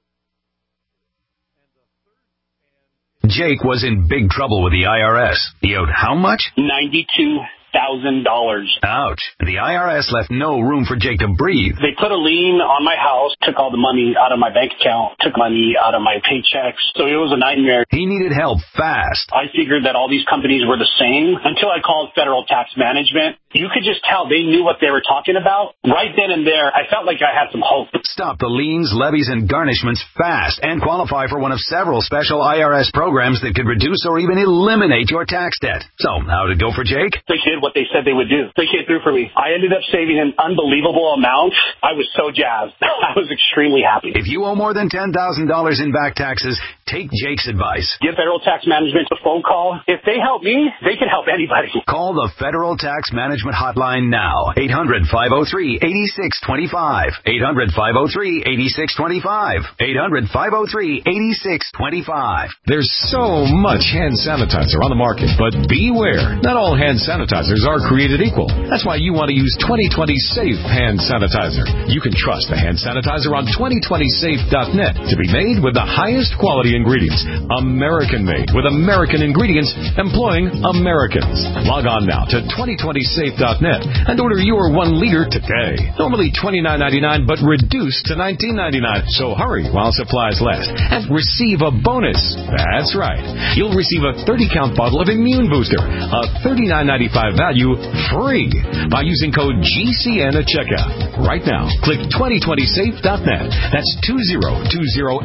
Jake was in big trouble with the I R S. He owed how much? ninety-two thousand dollars. Ouch. The I R S left no room for Jake to breathe. They put a lien on my house, took all the money out of my bank account, took money out of my paychecks. So it was a nightmare. He needed help fast. I figured that all these companies were the same until I called Federal Tax Management. you could just tell they knew what they were talking about. Right then and there, I felt like I had some hope. Stop the liens, levies, and garnishments fast and qualify for one of several special I R S programs that could reduce or even eliminate your tax debt. So, how did it go for Jake? They did what they said they would do. They came through for me. I ended up saving an unbelievable amount. I was so jazzed. I was extremely happy. If you owe more than ten thousand dollars in back taxes, take Jake's advice. Give Federal Tax Management a phone call. If they help me, they can help anybody. Call the Federal Tax Management Hotline now. eight hundred, five oh three, eight six two five. eight hundred, five oh three, eight six two five. eight hundred, five oh three, eight six two five. There's so much hand sanitizer on the market, but beware. Not all hand sanitizers are created equal. That's why you want to use twenty twenty Safe Hand Sanitizer. You can trust the hand sanitizer on twenty twenty safe dot net to be made with the highest quality ingredients. American-made with American ingredients employing Americans. Log on now to twenty twenty safe dot net and order your one liter today. Normally twenty-nine ninety-nine, but reduced to nineteen ninety-nine. So hurry while supplies last and receive a bonus. That's right. You'll receive a thirty count bottle of Immune Booster, a thirty-nine ninety-five value, free by using code G C N at checkout. Right now, click twenty twenty safe dot net. That's two zero two zero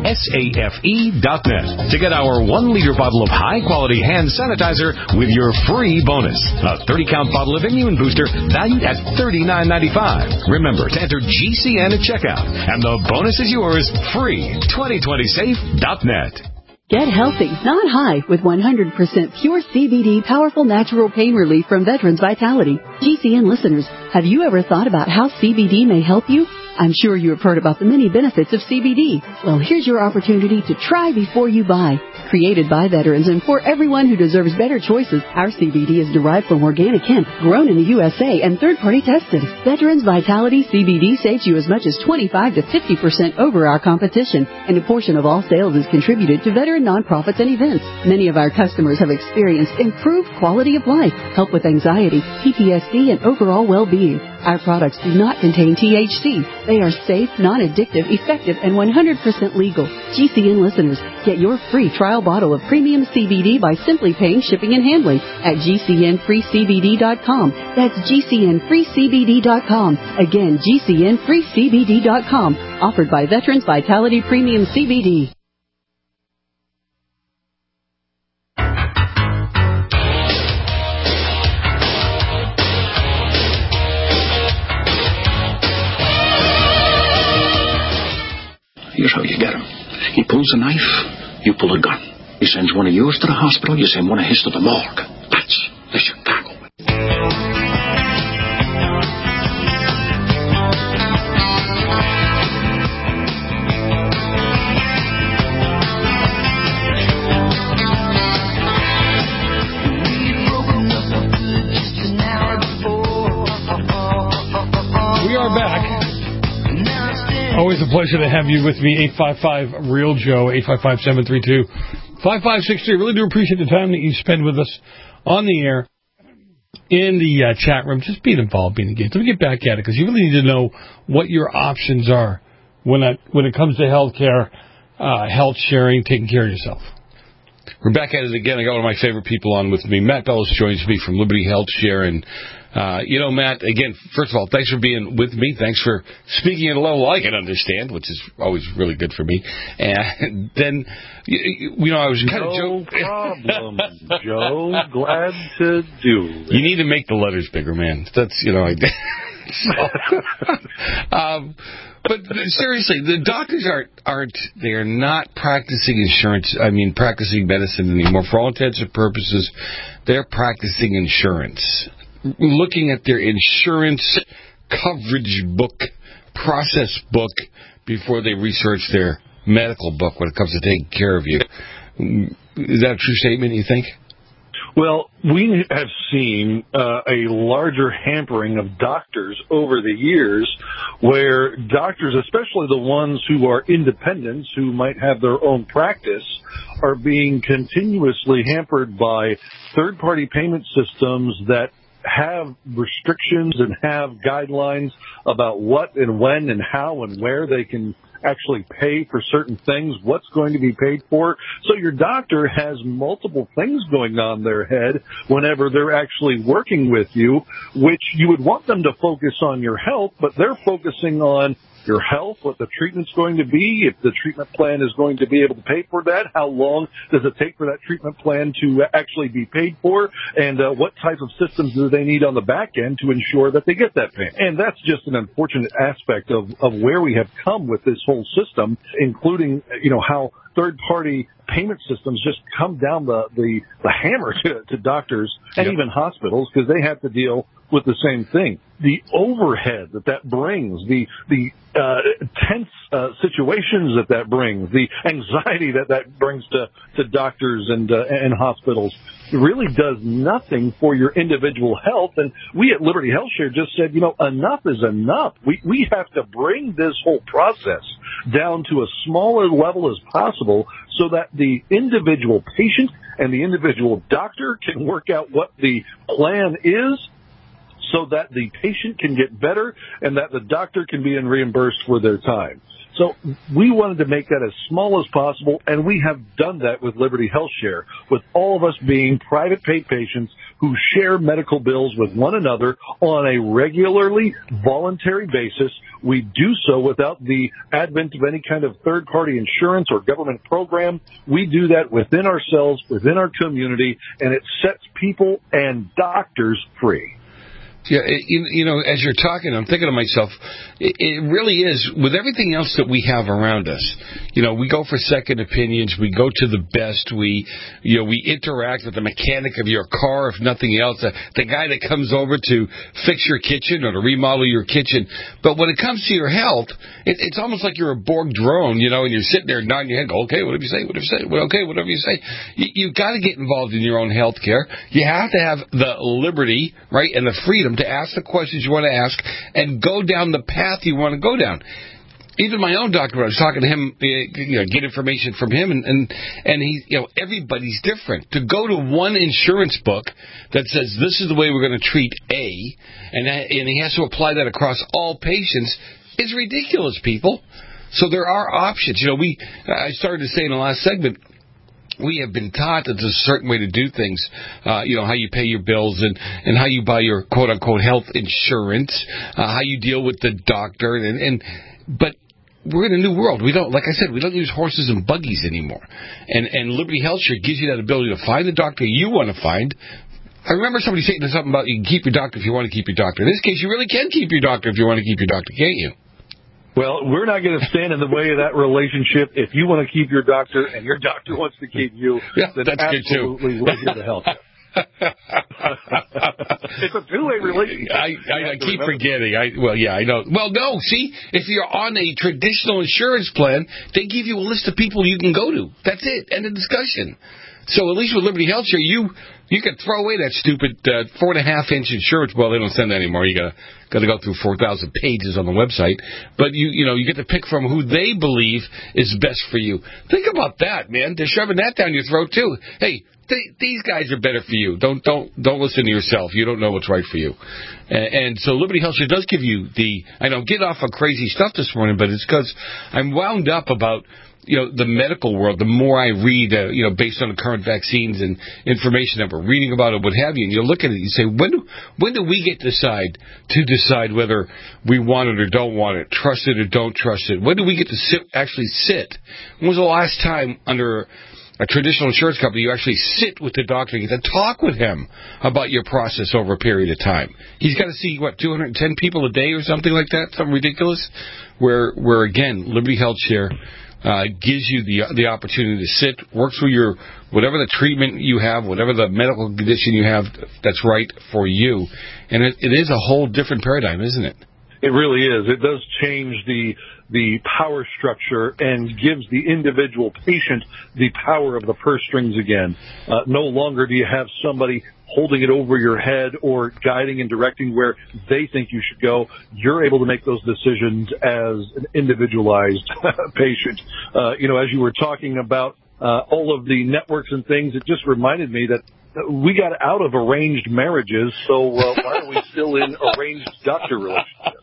safe dot net to get our one liter bottle of high-quality hand sanitizer with your free bonus. A thirty count bottle of Immune Booster valued at thirty-nine ninety-five. Remember to enter G C N at checkout, and the bonus is yours free. twenty twenty safe dot net. Get healthy, not high, with one hundred percent pure C B D powerful natural pain relief from Veterans Vitality. G C N listeners, have you ever thought about how C B D may help you? I'm sure you have heard about the many benefits of C B D. Well, here's your opportunity to try before you buy. Created by veterans and for everyone who deserves better choices, our C B D is derived from organic hemp, grown in the U S A and third-party tested. Veterans Vitality C B D saves you as much as twenty-five to fifty percent over our competition, and a portion of all sales is contributed to veteran nonprofits and events. Many of our customers have experienced improved quality of life, help with anxiety, P T S D, and overall well-being. Our products do not contain T H C. They are safe, non-addictive, effective, and one hundred percent legal. G C N listeners, get your free trial bottle of premium C B D by simply paying shipping and handling at G C N free C B D dot com. That's G C N free C B D dot com. Again, G C N free C B D dot com. Offered by Veterans Vitality Premium C B D. Here's how you get him. He pulls a knife, you pull a gun. He sends one of yours to the hospital, you send one of his to the morgue. That's the Chicago way. We are back. Always a pleasure to have you with me. eight five five real Joe, eight five five, seven three two, five five six three. Really do appreciate the time that you spend with us on the air, in the uh, chat room. Just being involved, being engaged. Let me get back at it, because you really need to know what your options are when it, when it comes to health care, uh, health sharing, taking care of yourself. We're back at it again. I got one of my favorite people on with me. Matt Bellows joins me from Liberty Health Share. And, uh, you know, Matt, again, first of all, thanks for being with me. Thanks for speaking at a level I can understand, which is always really good for me. And then, you, you know, I was kind no of joking. No problem, Joe. Glad to do it. You need to make the letters bigger, man. That's, you know, I so, um, but seriously, the doctors aren't, aren't, they are not practicing insurance, I mean, practicing medicine anymore. For all intents and purposes, they're practicing insurance. Looking at their insurance coverage book, process book, before they research their medical book when it comes to taking care of you. Is that a true statement, you think? Well, we have seen uh, a larger hampering of doctors over the years, where doctors, especially the ones who are independents, who might have their own practice, are being continuously hampered by third-party payment systems that have restrictions and have guidelines about what and when and how and where they can actually pay for certain things, what's going to be paid for. So your doctor has multiple things going on in their head whenever they're actually working with you, which you would want them to focus on your health, but they're focusing on your health, what the treatment's going to be, if the treatment plan is going to be able to pay for that, how long does it take for that treatment plan to actually be paid for, and uh, what type of systems do they need on the back end to ensure that they get that payment. And that's just an unfortunate aspect of, of where we have come with this whole system, including, you know, how third-party payment systems just come down the, the, the hammer to, to doctors and yep. even hospitals because they have to deal with the same thing. The overhead that that brings, the the uh, tense uh, situations that that brings, the anxiety that that brings to, to doctors and uh, and hospitals really does nothing for your individual health. And we at Liberty HealthShare just said, you know, enough is enough. We we have to bring this whole process down to a smaller level as possible so that the individual patient and the individual doctor can work out what the plan is, so that the patient can get better and that the doctor can be reimbursed for their time. So we wanted to make that as small as possible, and we have done that with Liberty HealthShare, with all of us being private paid patients who share medical bills with one another on a regularly voluntary basis. We do so without the advent of any kind of third-party insurance or government program. We do that within ourselves, within our community, and it sets people and doctors free. Yeah, it, you know, as you're talking, I'm thinking to myself, it, it really is, with everything else that we have around us, you know, we go for second opinions, we go to the best, we, you know, we interact with the mechanic of your car, if nothing else, uh, the guy that comes over to fix your kitchen or to remodel your kitchen. But when it comes to your health, it, it's almost like you're a Borg drone, you know, and you're sitting there nodding your head, go, okay, whatever you say, whatever you say, well, okay, whatever you say. You, you've got to get involved in your own health care. You have to have the liberty, right, and the freedom to ask the questions you want to ask and go down the path you want to go down. Even my own doctor, I was talking to him, you know, get information from him, and, and, and he, you know, everybody's different. To go to one insurance book that says this is the way we're going to treat A, and, that, and he has to apply that across all patients is ridiculous, people. So there are options. You know, we, I started to say in the last segment, we have been taught that there's a certain way to do things, uh, you know, how you pay your bills and, and how you buy your quote-unquote health insurance, uh, how you deal with the doctor. And, and but we're in a new world. We don't, like I said, we don't use horses and buggies anymore. And, and Liberty HealthShare gives you that ability to find the doctor you want to find. I remember somebody saying something about you can keep your doctor if you want to keep your doctor. In this case, you really can keep your doctor if you want to keep your doctor, can't you? Well, we're not going to stand in the way of that relationship. If you want to keep your doctor and your doctor wants to keep you, yeah, then that's absolutely we're here to help you. It's a two-way relationship. I, I, I keep forgetting. I, well, yeah, I know. Well, no, see, if you're on a traditional insurance plan, they give you a list of people you can go to. That's it. End of discussion. So at least with Liberty HealthShare, you you can throw away that stupid uh, four and a half inch insurance. Well, they don't send that anymore. You gotta gotta go through four thousand pages on the website. But you you know you get to pick from who they believe is best for you. Think about that, man. They're shoving that down your throat too. Hey, th- these guys are better for you. Don't don't don't listen to yourself. You don't know what's right for you. And, and so Liberty HealthShare does give you the. I know get off of crazy stuff this morning, but it's because I'm wound up about. You know, the medical world, the more I read, uh, you know, based on the current vaccines and information that we're reading about it, what have you, and you look at it, you say, when do, when do we get to decide to decide whether we want it or don't want it, trust it or don't trust it? When do we get to sit, actually sit? When was the last time under a traditional insurance company you actually sit with the doctor and get to talk with him about your process over a period of time? He's got to see, what, two hundred ten people a day or something like that, something ridiculous, where, where again, Liberty HealthShare Uh, gives you the the opportunity to sit, work through your whatever the treatment you have, whatever the medical condition you have that's right for you, and it, it is a whole different paradigm, isn't it? It really is. It does change the the power structure and gives the individual patient the power of the purse strings again. Uh, no longer do you have somebody holding it over your head or guiding and directing where they think you should go. You're able to make those decisions as an individualized patient. Uh, you know, as you were talking about uh, all of the networks and things, it just reminded me that we got out of arranged marriages, so uh, why are we still in arranged doctor relationships?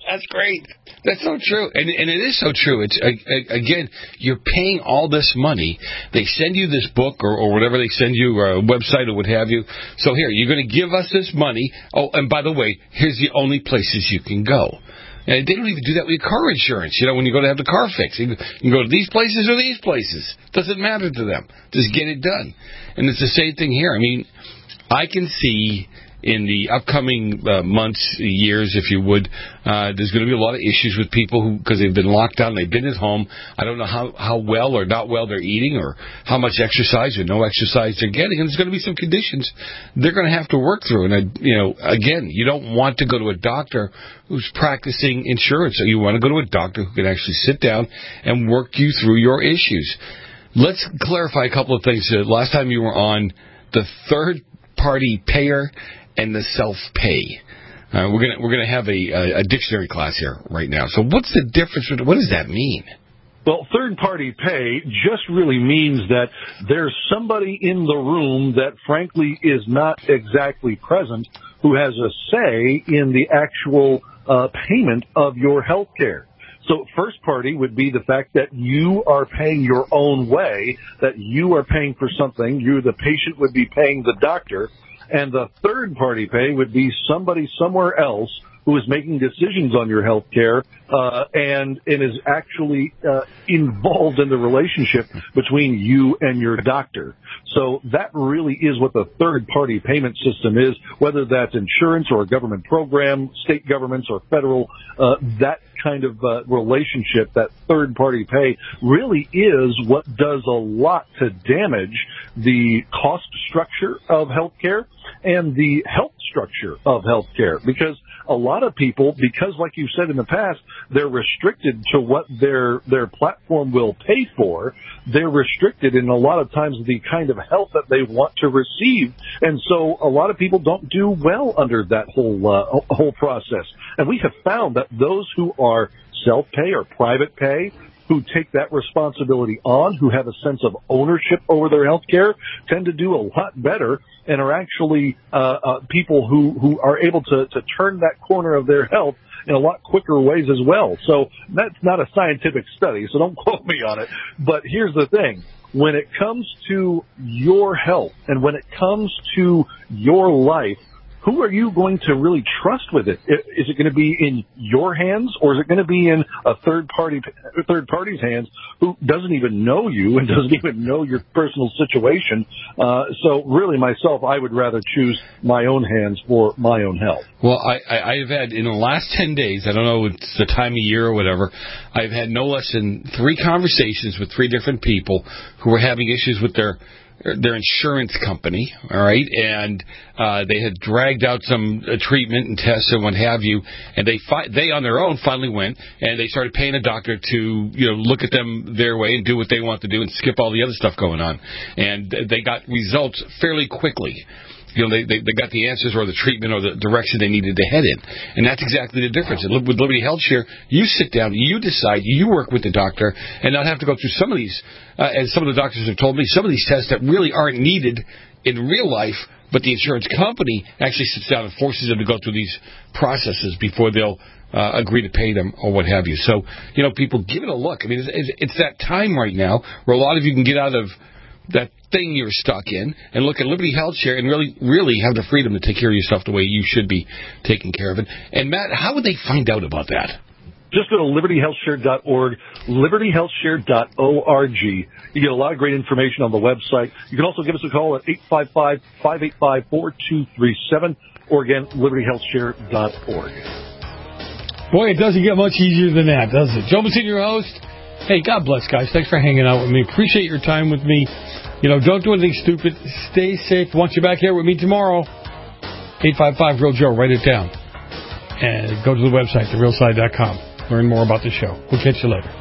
That's great. That's so true. And and it is so true. It's again, you're paying all this money. They send you this book or, or whatever they send you, or a website or what have you. So here, you're going to give us this money. Oh, and by the way, here's the only places you can go. And they don't even do that with your car insurance. You know, when you go to have the car fixed, you can go to these places or these places. Doesn't matter to them. Just get it done. And it's the same thing here. I mean, I can see in the upcoming uh, months, years, if you would, uh, there's going to be a lot of issues with people who, because they've been locked down, they've been at home. I don't know how, how well or not well they're eating, or how much exercise or no exercise they're getting. And there's going to be some conditions they're going to have to work through. And, I, you know, again, you don't want to go to a doctor who's practicing insurance. So you want to go to a doctor who can actually sit down and work you through your issues. Let's clarify a couple of things. Uh, last time you were on, the third-party payer and the self-pay. Uh, we're gonna we're gonna have a, a dictionary class here right now. So what's the difference? What does that mean? Well, third-party pay just really means that there's somebody in the room that, frankly, is not exactly present who has a say in the actual uh, payment of your health care. So first party would be the fact that you are paying your own way, that you are paying for something. You, the patient, would be paying the doctor. And the third-party pay would be somebody somewhere else who is making decisions on your health care uh, and, and is actually uh, involved in the relationship between you and your doctor. So that really is what the third-party payment system is, whether that's insurance or a government program, state governments or federal, uh, that kind of uh, relationship, that third-party pay, really is what does a lot to damage the cost structure of healthcare and the health structure of healthcare. Because a lot of people, because like you said in the past, they're restricted to what their their platform will pay for. They're restricted in a lot of times the kind of help that they want to receive, and so a lot of people don't do well under that whole uh, whole process. And we have found that those who are self-pay or private pay, who take that responsibility on, who have a sense of ownership over their health care, tend to do a lot better and are actually uh, uh, people who, who are able to, to turn that corner of their health in a lot quicker ways as well. So that's not a scientific study, so don't quote me on it. But here's the thing. When it comes to your health and when it comes to your life, who are you going to really trust with it? Is it going to be in your hands, or is it going to be in a third party, third party's hands who doesn't even know you and doesn't even know your personal situation? Uh, so really, myself, I would rather choose my own hands for my own health. Well, I, I, I've had, in the last ten days, I don't know, it's the time of year or whatever, I've had no less than three conversations with three different people who were having issues with their their insurance company, all right, and uh, they had dragged out some uh, treatment and tests and what have you, and they fi- they on their own finally went and they started paying a doctor to, you know, look at them their way and do what they want to do and skip all the other stuff going on, and they got results fairly quickly. You know, they, they they got the answers or the treatment or the direction they needed to head in. And that's exactly the difference. And with Liberty Health Share, you sit down, you decide, you work with the doctor, and not have to go through some of these, uh, as some of the doctors have told me, some of these tests that really aren't needed in real life, but the insurance company actually sits down and forces them to go through these processes before they'll uh, agree to pay them or what have you. So, you know, people, give it a look. I mean, it's, it's, it's that time right now where a lot of you can get out of that thing you're stuck in and look at Liberty Health Share and really, really have the freedom to take care of yourself the way you should be taking care of it. And Matt, how would they find out about that? Just go to liberty health share dot org, liberty health share dot org. You get a lot of great information on the website. You can also give us a call at eight five five, five eight five, four two three seven, or again, liberty health share dot org. Boy, it doesn't get much easier than that, does it? Joe Messina, your host. Hey, God bless, guys. Thanks for hanging out with me. Appreciate your time with me. You know, don't do anything stupid. Stay safe. Want you back here with me tomorrow. eight five five, real Joe. Write it down. And go to the website, the real side dot com. Learn more about the show. We'll catch you later.